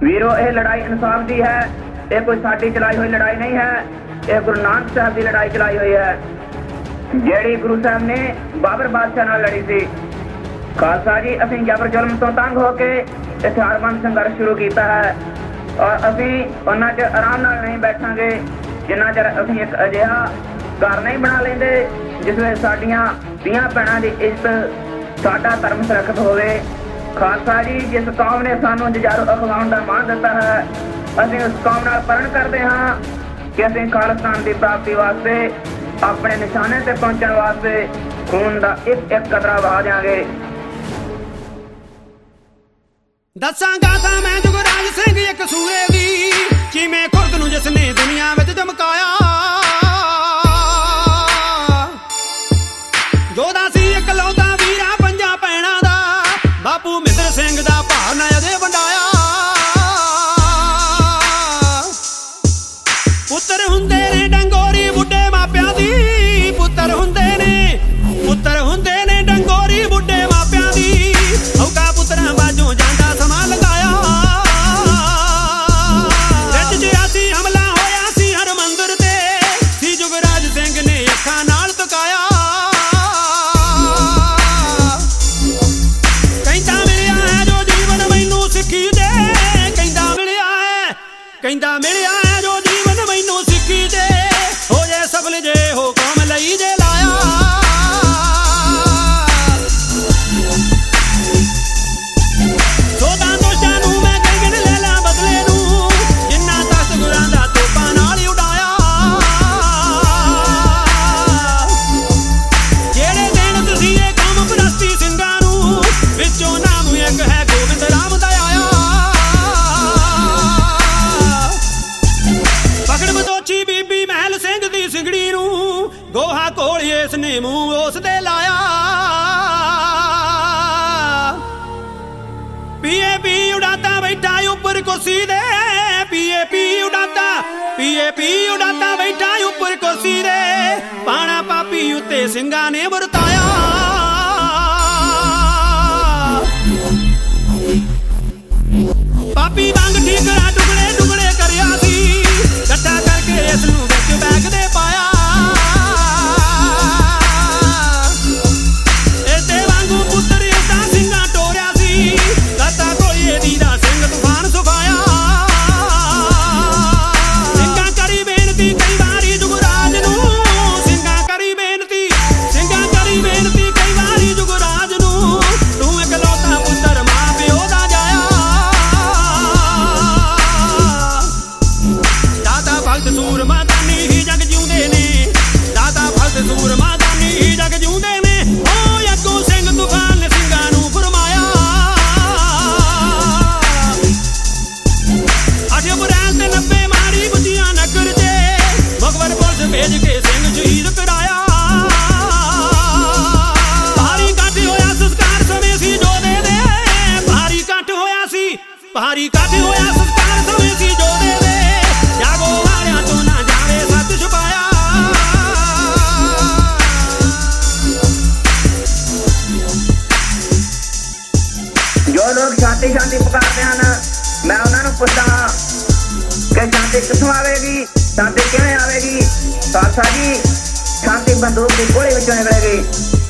ਵੀਰੋ, ਇਹ ਲੜਾਈ ਇਨਸਾਫ ਦੀ ਹੈ। ਇਹ ਕੋਈ ਸਾਡੀ ਚਲਾਈ ਹੋਈ ਲੜਾਈ ਨਹੀਂ ਹੈ। ਇਹ ਗੁਰੂ ਨਾਨਕ ਸਾਹਿਬ ਦੀ ਲੜਾਈ ਚਲਾਈ ਹੋਈ ਹੈ, ਜਿਹੜੀ ਗੁਰੂ ਸਾਹਿਬ ਨੇ ਬਾਬਰ ਬਾਦਸ਼ਾਹ ਨਾਲ ਲੜੀ ਸੀ। ਖਾਲਸਾ ਜੀ, ਅਸੀਂ ਜਬਰ ਜ਼ੁਲਮ ਤੋਂ ਤੰਗ ਹੋ ਕੇ ਹਥਿਆਰਬੰਦ ਸੰਘਰਸ਼ ਸ਼ੁਰੂ ਕੀਤਾ ਹੈ ਔਰ ਅਸੀਂ ਉਹਨਾਂ 'ਚ ਆਰਾਮ ਨਾਲ ਨਹੀਂ ਬੈਠਾਂਗੇ ਜਿੰਨਾ ਚਿਰ ਅਸੀਂ ਇੱਕ ਅਜਿਹਾ ਘਰ ਨਹੀਂ ਬਣਾ ਲੈਂਦੇ ਜਿਸ ਵਿੱਚ ਸਾਡੀਆਂ ਧੀਆਂ ਭੈਣਾਂ ਦੀ ਇੱਜ਼ਤ, ਸਾਡਾ ਧਰਮ ਸੁਰੱਖਿਅਤ ਹੋਵੇ। ਖਾਲਸਾ ਜੀ, ਜਿਸ ਕੌਮ ਨੇ ਸਾਨੂੰ ਜੁਝਾਰੂ ਅਖਵਾਉਣ ਦਾ ਮਾਣ ਦਿੱਤਾ ਹੈ, ਅਸੀਂ ਉਸ ਕੌਮ ਨਾਲ ਪ੍ਰਣ ਕਰਦੇ ਹਾਂ ਕਿ ਅਸੀਂ ਖਾਲਿਸਤਾਨ ਦੀ ਪ੍ਰਾਪਤੀ ਵਾਸਤੇ, ਆਪਣੇ ਨਿਸ਼ਾਨੇ ਤੇ ਪਹੁੰਚਣ ਵਾਸਤੇ ਖੂਨ ਦਾ ਇੱਕ ਇੱਕ ਕਤਰਾ ਵਹਾ ਦਿਆਂਗੇ। ਦੱਸਾਂਗਾ ਤਾਂ ਮੈਂ ਜੁਗਰਾਜ ਸਿੰਘ ਇੱਕ ਸੂਏ ਦੀ, ਕਿਵੇਂ ਖੁਰਦ ਨੂੰ ਜਿਸ ਨੇ ਦੁਨੀਆ ਵਿੱਚ ਚਮਕਾਇਆ। ਜੋਧਾ ਸੀ ਇਕਲੌਤਾ ਵੀਰਾ ਪੰਜਾਂ ਭੈਣਾਂ ਦਾ, ਬਾਪੂ ਮਿੱਤਰ ਸਿੰਘ ਦਾ ਭਾਰ ਨਾ ਅਜੇ ਵੰਡਾਇਆ। ਪੁੱਤਰ ਹੁੰਦੇ ਨੇ ਡੰਗੋਰੀ ਬੁੱਢੇ ਮਾਪਿਆਂ ਦੀ, ਪੁੱਤਰ ਹੁੰਦੇ ਨੇ ਡੰਗੋਰੀ ਬੁੱਢੇ ਮਾਪਿਆਂ ਦੀ। ਔਕਾ ਪੁੱਤਰਾਂ ਬਾਝੋਂ ਜਾਂਦਾ ਸਮਾਂ ਲਗਾਇਆ। ਵਿੱਚ ਜਿਹਾ ਸੀ ਹਮਲਾ ਹੋਇਆ ਸੀ ਹਰਮੰਦਰ ਤੇ, ਸੀ ਜੁਗਰਾਜ ਸਿੰਘ ਨੇ ਅੱਖਾਂ ਨਾਲ ਤਕਾਇਆ। ਕਹਿੰਦਾ ਮਿਲਿਆ ਹੈ ਜੋ ਜੀਵਨ ਮੈਨੂੰ ਸਿੱਖੀ ਦੇ, ਕਹਿੰਦਾ ਮਿਲਿਆ ਹੈ ਜੋ ਜੀਵਨ ਮੈਨੂੰ ਸਿੱਖੀ ਦੇ। ਹੋ ਜੇ ਸਫਲ ਜੇ ਹੋ ਕੌਮ ਲਈ ਜੇ ਲਾਇਆ। ਸੋਧਾਂ ਦੋਸ਼ਾਂ ਨੂੰ ਮੈਂ ਗਿਣ ਲੈ ਲਾ ਬਦਲੇ ਨੂੰ, ਜਿੰਨਾ ਦਸ ਗੁਰਾਂ ਦਾ ਤੋਪਾਂ ਨਾਲ ਹੀ ਉਡਾਇਆ। ਜਿਹੜੇ ਦਿਨ ਤੁਸੀਂ ਇਹ ਕੌਮ ਪ੍ਰਸਤੀ ਸਿੰਘਾਂ ਨੂੰ, ਵਿੱਚੋਂ ਨਾਮ ਇੱਕ ਹੈ ਗੋਬਿੰਦ ਰਾਮ ਦਾ ਆਇਆ। ਪਕੜ ਮਦੋਚੀ ਬੀਬੀ ਮਹਿਲ ਸਿੰਘ ਦੀ ਸਿੰਘੜੀ ਨੂੰ, ਗੋਹਾ ਕੋਲ ਇਸ ਨੇ ਮੂੰਹ ਉਸ ਦੇ ਲਾਇਆ। ਪੀਏਪੀ ਉਡਾਤਾ ਬੈਠਾ ਉੱਪਰ ਕੁਰਸੀ ਦੇ, ਪੀਏਪੀ ਉਡਾਤਾ ਬੈਠਾ ਉੱਪਰ ਕੁਰਸੀ ਦੇ। ਪਾਣਾ ਪਾਪੀ ਉੱਤੇ ਸਿੰਘਾਂ ਨੇ ਵਰਤਾਇਆ। ਪਾਪੀ ਵਾਂਗ ਠੀਕਰਾ ਟੁਕੜੇ ਟੁਕੜੇ ਕਰਿਆ ਸੀ, ਇਕੱਠਾ ਕਰਕੇ ਇਸ ਨੂੰ ਵਿੱਚ ਬੈਗ ਦੇ ਪਾਇਆ। ਇਹਦੇ ਵਾਂਗੂ ਪੁੱਤਰ ਇਹਦਾ ਸਿੰਘਾਂ ਟੋਰਿਆ ਸੀ, ਦਾਤਾ ਕੋਲੀਏ ਦੀ ਦਾ ਸਿੰਘ ਤੂਫਾਨ ਸੁਖਾਇਆ। ਸਿੰਘਾਂ ਕਰੀ ਬੇਨਤੀ ਕਈ ਵਾਰੀ ਜੁਗਰਾਜ ਨੂੰ, ਸਿੰਘਾਂ ਕਰੀ ਬੇਨਤੀ ਕਈ ਵਾਰੀ ਜੁਗਰਾਜ ਨੂੰ। ਤੂੰ ਇਕਲੌਤਾ ਪੁੱਤਰ ਮਾਂ ਪਿਓ ਦਾ ਜਾਇਆ। ਦਾਤਾ ਭਗਤ ਸੂਰਮਾ ਦਾਨੀ ਹੀ ਜਗ ਜਿਉਂਦੇ ਨੇ, ਦਾਤਾ ਭਗਤ ਸੂਰਮਾ ਦਾਨੀ ਹੀ ਜਗ ਜਿਉਂਦੇ ਨੇ। ਓ ਅੱਗੋਂ ਸਿੰਘ ਤੂਫਾਨ ਨੇ ਸਿੰਘਾਂ ਨੂੰ ਫਰਮਾਇਆ। 8 ਅਪ੍ਰੈਲ ਤੇ 90 ਮਾਰੀ ਬੁੱਧੀਆਂ ਨਗਰ 'ਚ, ਮੁਖਬਰ ਪੁਲਿਸ ਭੇਜ ਕੇ ਸਿੰਘ ਸ਼ਹੀਦ ਕਰਾਇਆ। ਭਾਰੀ ਇਕੱਠ ਹੋਇਆ ਸੰਸਕਾਰ ਸਮੇਂ ਸੀ ਜੋਧੇ ਦੇ, ਭਾਰੀ ਇਕੱਠ ਹੋਇਆ ਸੰਸਕਾਰ ਸਮੇਂ ਸੀ ਜੋਧੇ ਦੇ। ਜਾਗੋ ਵਾਲਿਆਂ ਤੋਂ ਨਾ ਜਾਵੇ ਸੱਚ ਛੁਪਾਇਆ। ਜੋ ਲੋਕ ਸ਼ਾਂਤੀ ਪੁਕਾਰਦੇ ਹਨ, ਮੈਂ ਉਹਨਾਂ ਨੂੰ ਪੁੱਛਦਾ ਹਾਂ ਕਿ ਸ਼ਾਂਤੀ ਕਿੱਥੋਂ ਆਵੇਗੀ, ਸ਼ਾਂਤੀ ਕਿਵੇਂ ਆਵੇਗੀ? ਖਾਲਸਾ ਜੀ, ਸ਼ਾਂਤੀ ਬੰਦੂਕ ਦੀ ਗੋਲੀ ਵਿੱਚੋਂ ਨਿਕਲੇਗੀ।